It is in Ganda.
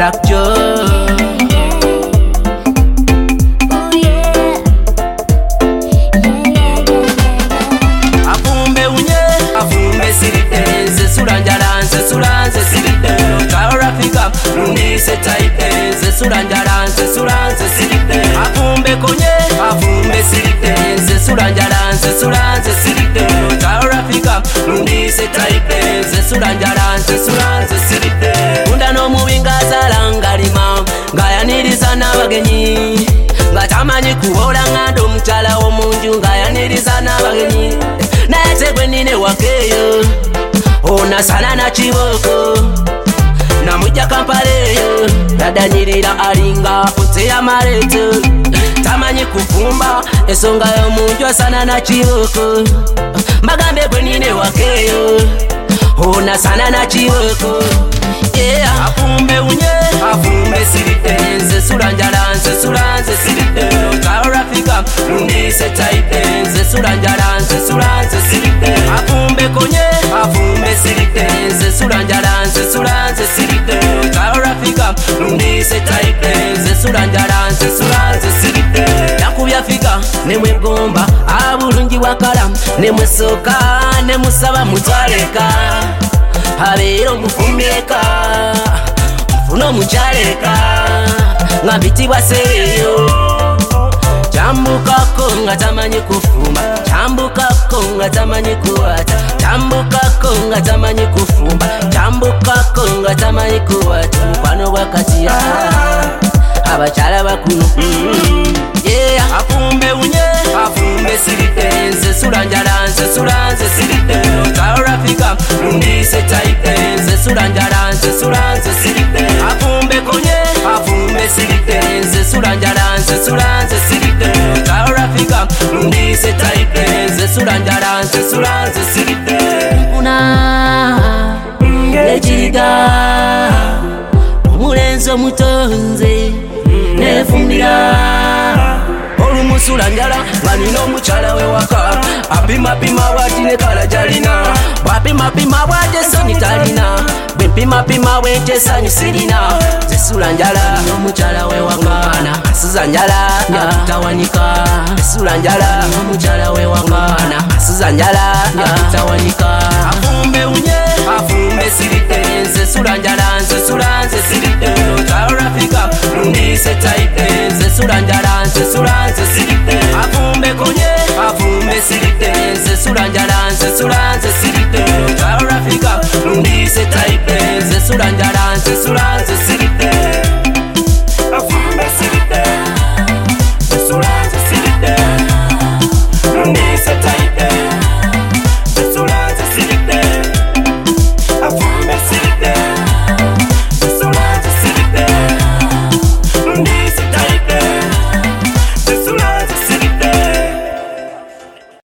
Black Joe. Afumbe unye, afumbe sirite, nze sulanjala, nze sulanze sirite. Kaorafika, nundise taipe, nze sulanjala, nze sulanze sirite. Afumbe konye, afumbe sirite, nze sulanjala, nze sulanze sirite. Kaorafika, nundise taipe, nze sulanjala, nze sulanze sirite. Unda no muwinga zalangalima, ngayaniriza n'abagenyi. Ngatamanyi kuwola ng'ando mukyala w'omunju, ngayaniriza n'abagenyi. Naye tegwe nine wakeyo, onasala na kiboko. Namujja Kampaleyo, yadanyirira alinga oteya maleto. Tamanyi kufumba, ensonga y'omunju asana na kiboko. Mbagambe gwe nine wakeyo, onasala na kiboko. Afumbe unye, afumbe sirite, nze sulanjala, nze sulanze sirite. Kaorafika, nundise taipe, nze sulanjala, nze sulanze sirite. Afumbe konye, afumbe sirite, nze sulanjala, nze sulanze sirite. Kaorafika, nundise taipe, nze sulanjala, nze sulanze sirite. Yakubyafika, nemwegomba, abulungi wakala, nemwesoka, nemusaba mutwaleka. Habero mufumbeka, mfuno muchaleka, ngambitibwa seyo. Chambukako nga tamanyi kufumba, chambukako nga tamanyi kuwata, chambukako nga tamanyi kufumba, chambukako nga tamanyi kuwata. Mukwano wakati ya abakyala bakulu. Afumbe unye, afumbe sirite, nze sulanjala, nze sulanze sirite. Kaorafika, nundise taipe, nze sulanjala, nze sulanze sirite. Afumbe konye, afumbe sirite, nze sulanjala, nze sulanze sirite. Kaorafika, nundise taipe, nze sulanjala, nze sulanze sirite. Mpuna ng'ekiriga, omulenzi omutonze nefumbira. Olumusulanjala nga nina omukyala we waka, apimapima bwati ne kala gyalina. Bwapimapima bwati essanyu talina, bwe mpimapima bwenti essanyu sirina. Nze sulanjala nina omukyala we waka, asuza njala yakutawanika. Sulanjala nina omukyala we waka, asuza njala yakutawanika. Afumbe unye, afumbe sirite, nze sulanjala.